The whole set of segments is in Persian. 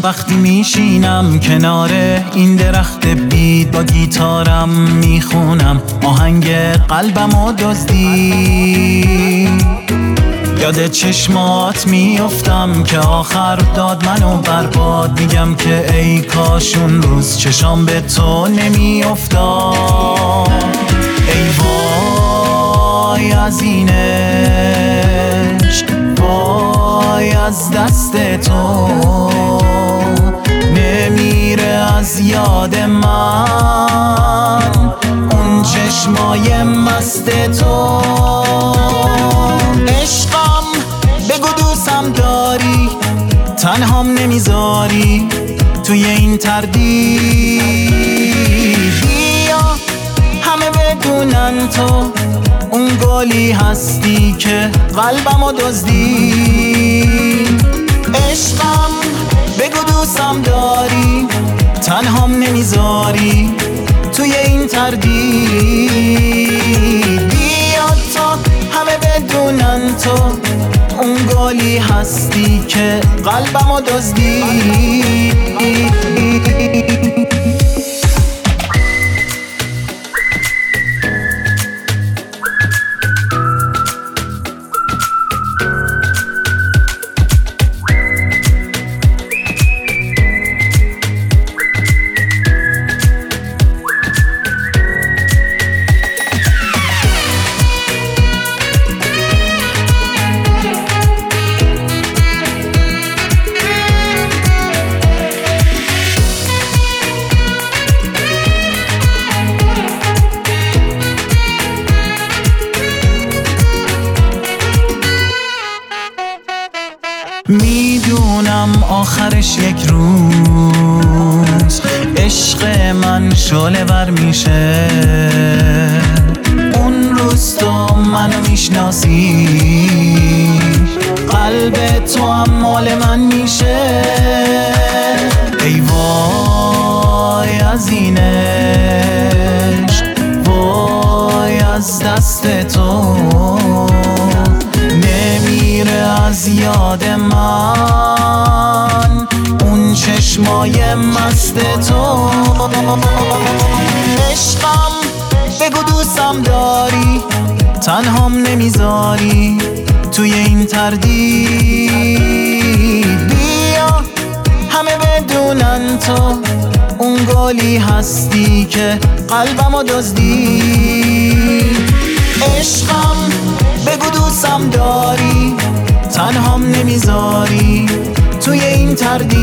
وقتی میشینم کنار این درخت بید، با گیتارم میخونم آهنگ قلبمو دزدی. یاد چشمات میافتم که آخر داد منو برباد. میگم که ای کاش اون روز چشام به تو نمیافتاد. ای وای از این عشق، وای از دست تو، نمیره از یاد من اون چشمای مست تو. عشقم بگو دوستم داری، تنهام نمیذاری توی این تردید. بیا همه بدونن تو اون گلی هستی که قلبمو دزدی. عشقم بگو دوستم داری، تنهام نمیذاری توی این تردید. بیا تا همه بدونن تو اون گلی هستی که قلبمو دزدی. میدونم آخرش یک روز عشق من شعله ور میشه. اون روز تو منو میشناسی، قلب تو هم مال من میشه. ای وای از این عشق، وای از دست تو، نمیره از یاد من اون چشمای مست تو. عشقم بگو دوستم داری، تنهام نمیذاری توی این تردید. بیا همه بدونن تو اون گلی هستی که قلبمو دزدی. عشقم بگو دوستم داری، تنهام نمیذاری توی این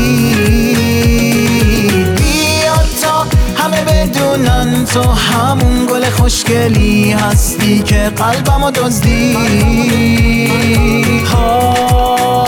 تردید. بیا تا همه بدونن تو همون گل خوشگلی هستی که قلبمو دزدی.